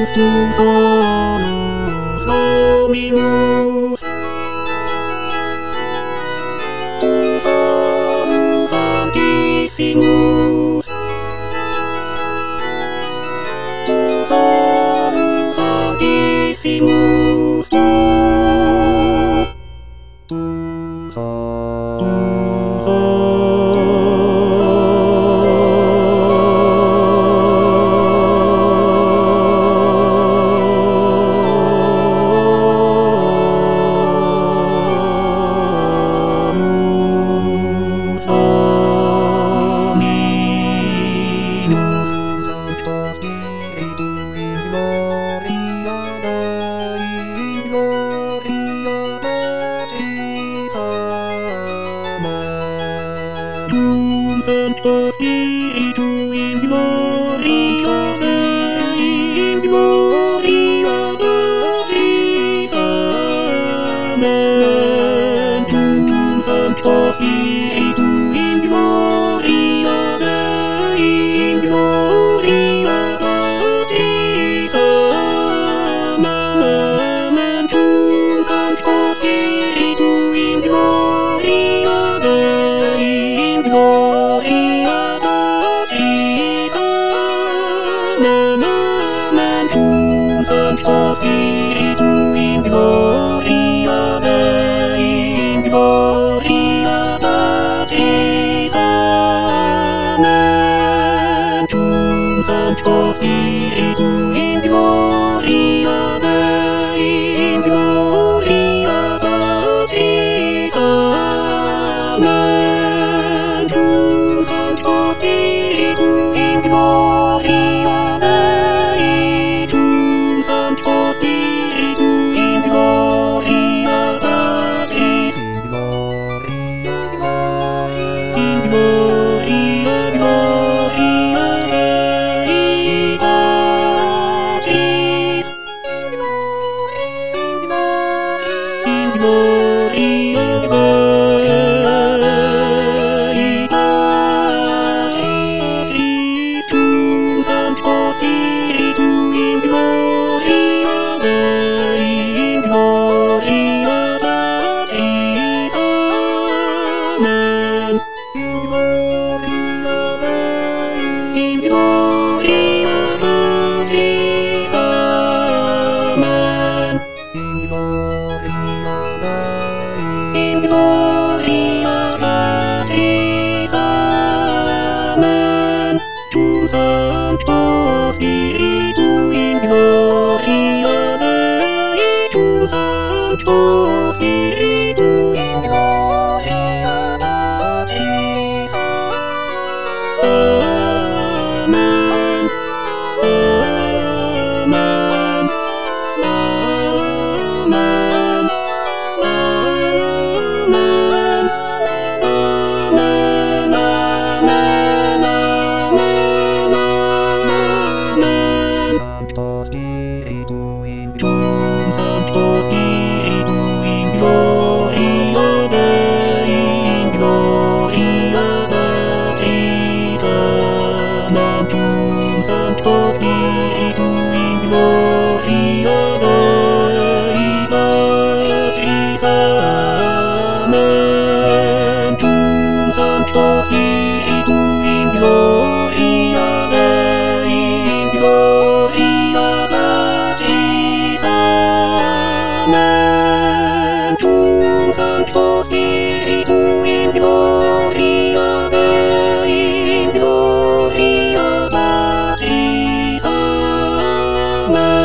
tu sonus Dominus. Tu sonus Sanctissimus. Tu sonus Sanctissimus. Tu Sancto Spiritu in gloria Dei, in gloria Patris, amen. Sancto Spiritu in gloria Dei, in gloria Patris, amen. Sancto Spiritu in gloria Dei, in gloria Patris, amen. Sancto Spiritu in gloria Dei, in gloria Patris, amen. Sancto Spiritu in gloria Dei, in gloria Patris, amen. Sancto Spiritu in gloria Dei, Sancto Spiritu in gloria Patris, in gloria Dei Patris, in gloria Dei Patris, Sancto Spiritu in gloria Dei, in gloria Patris, amen. In gloria Dei, in gloria Patris, amen. In gloria Dei, in gloria Patris, amen. Tu Sancto Spiritu in gloria Dei, tu Sancto Spiritu in gloria Patris, amen. Amen. Amen. Amen. Sancto Spiritu in gloria Dei, in gloria Patris, amen. Sancto Spiritu in gloria Dei Patris, amen. Sancto Spiritu in gloria Dei, in gloria Patris, amen. Sancto Spiritu in gloria Dei, in gloria Patris, amen.